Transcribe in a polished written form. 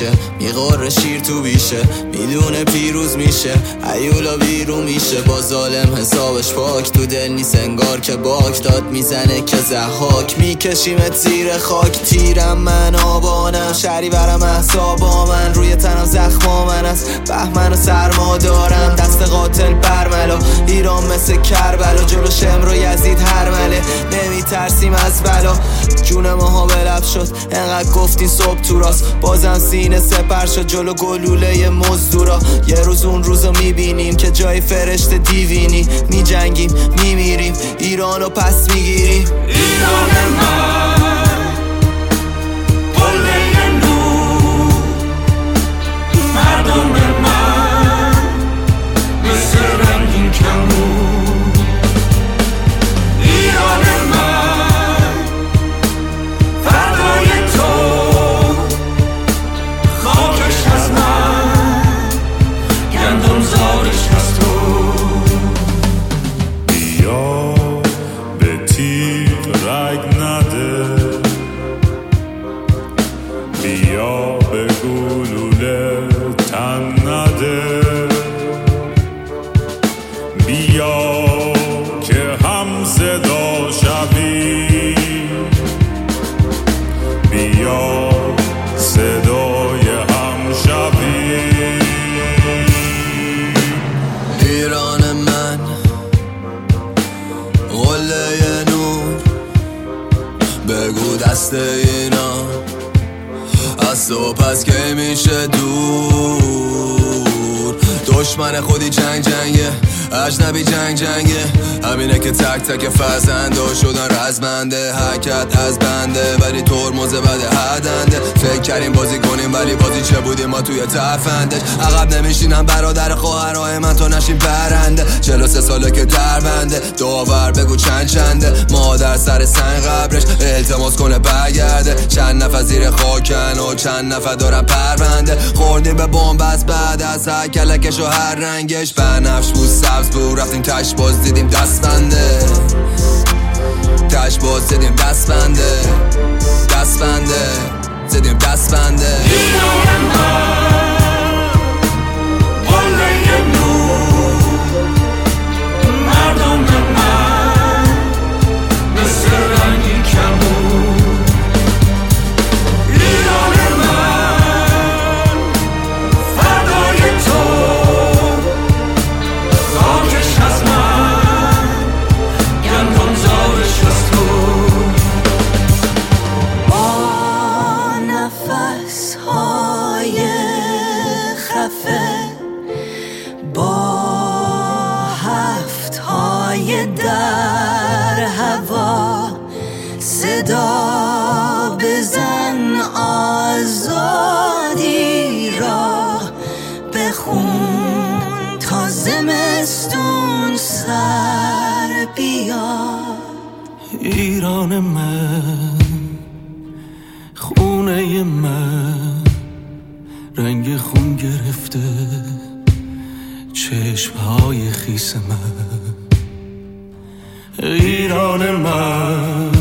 میشه، میقره شیر تو بیشه، میدونه پیروز میشه، هیولا بیرون میشه، با ظالم حسابش پاک، تو دل نیست انگار که باک داد میزنه که زحاک، میکشیمت زیر خاک. تیرم من آبانم، شهریورم احسابا من، روی تنم زخما من است، بهمن و سرما دارم، دست قاتل برملا، ایران مثل کربلا، جلو شمر و یزید هرمله، نمیترسیم از بلا، جون ماها به لب شد، انقدر گفتین صبح تو راست، بازم سینه سپر شد جلو گلوله مزدورا، یه روز اون روزو میبینیم که جای فرشته دیوینی، میجنگیم میمیریم، ایرانو پس میگیریم. ایران من قله نور، مردم من مثل رنگین کمون، ایران من فردای تو، خاکش از من، گندم زارش از تو. بیا به تیغ رگ نده، بیا به گلوله تن نده، بیا که هم صدا شوی، بیا صدای هم شوی. ایران من قله نور، بگو دست اینا از تو پس که میشه دور، دشمن خودی جنگ جنگه، اجنبی جنگ جنگه، همینه که تک تک فرزنده شدن رزمنده، حرکت از بنده ولی ترمز بده هدنده، فکر کردیم بازی کنیم ولی بازی چه بودیم ما توی ترفندش، عقب نمیشینم برادر خواهرای من تو نشین برنده، 43 ساله که در بنده، داور بگو چند چنده، مادر سر سنگ قبرش التماس کنه برگرده، چند نفر زیر خاکن و چند نفر دارن پرونده، خوردیم به بمب از بعد از هر کلکش و هر رنگش، بنفش بود سبز بود رفتیم تش باز دیدیم دست بنده، تش باز دیدیم دست بنده، دست بنده زدیم دست بنده. ایران من قله نور، مردم من مثل رنگین کمون، ایران من فردای تو، خاکش از من، گندم زارش از تو. با نفس های خفه، با هفت های در هوا، صدا بزن آزادی را، بخون تا زمستون سر بیاد. ایران من خونه من، رنگ خون گرفته چشمهای خیس من، ایران من